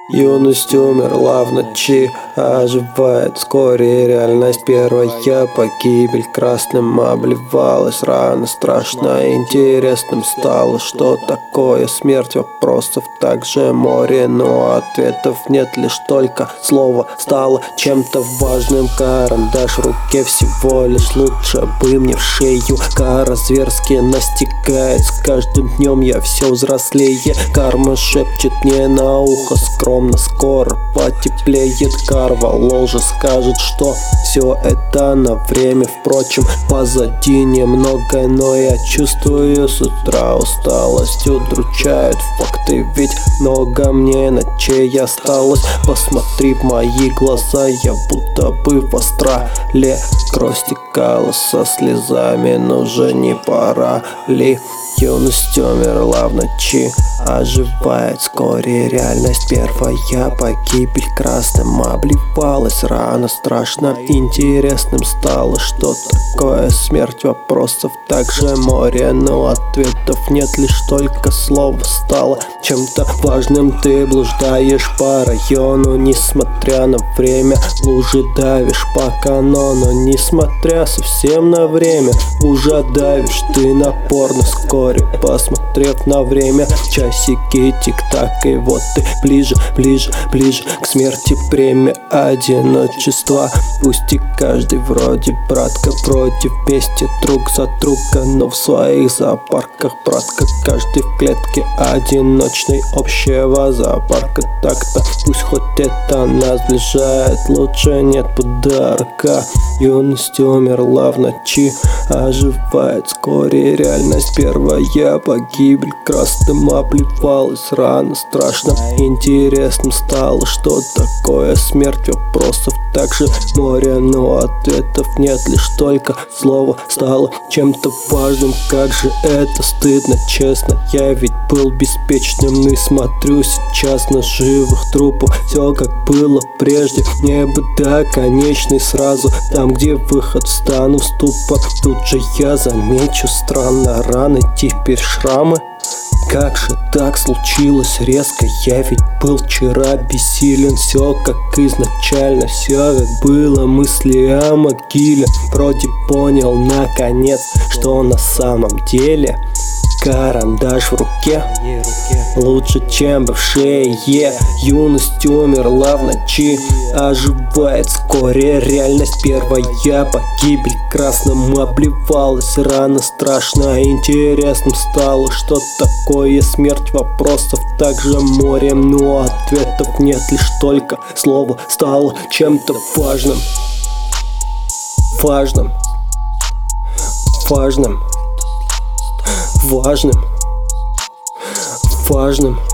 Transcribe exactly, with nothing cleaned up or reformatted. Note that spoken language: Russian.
Юность умерла в ночи, оживает вскоре реальность. Первая погибель красным обливалась рана. Страшно интересным стало, что такое смерть. Вопросов также море, но ответов нет. Лишь только слово стало чем-то важным. Карандаш в руке всего лишь лучше бы мне в шею. Кара зверски настигает, с каждым днем я все взрослее. Карма шепчет мне на ухо скромно: скоро потеплеет. Карвалол же скажет, что все это на время. Впрочем, позади немного, но я чувствую с утра усталость. Удручают факты, ведь много мне ночей осталось. Посмотри в мои глаза, я будто бы в астрале. Кровь стекала со слезами, но уже не пора ли? Юность умерла в ночи, оживает вскоре реальность. Первая погибель красным обливалась рана. Страшно интересным стало, что такое смерть. Вопросов также море, но ответов нет. Лишь только слово стало чем-то важным. Ты блуждаешь по району, несмотря на время. Лужи давишь по канону, несмотря совсем на время. Уже давишь ты напорно. Вскоре, посмотрев на время, часики тик-так, и вот ты ближе, ближе, ближе к смерти. Премия одиночества. Пусть и каждый вроде братка, вроде вместе друг за друга, но в своих зоопарках, братка, каждый в клетке одиночной общего зоопарка. Так-то пусть хоть это нас сближает, лучше нет подарка. Юность умерла в ночи, оживает вскоре реальность. Первая погибель красным обливалась рана. Страшно интересным стало, что такое смерть. Вопросов также море, но ответов нет. Лишь только слово стало чем-то важным. Как же это стыдно, честно, я ведь был беспечным. И смотрю сейчас на живых трупов. Все как было прежде, небо до конечной сразу. Там, где выход, встану в ступор. Тут же я замечу странно раны, теперь шрамы. Как же так случилось резко? Я ведь был вчера бессилен. Все как изначально, все как было. Мысли о могиле. Вроде понял наконец, что на самом деле карандаш в руке лучше, чем бы в шее. Юность умерла в ночи, оживает вскоре реальность. Первая погибель красным обливалась рана. Страшно интересным стало, что такое смерть. Вопросов также море, но ответов нет. Лишь только слово стало чем-то важным. Важным. Важным. Важным. Важным.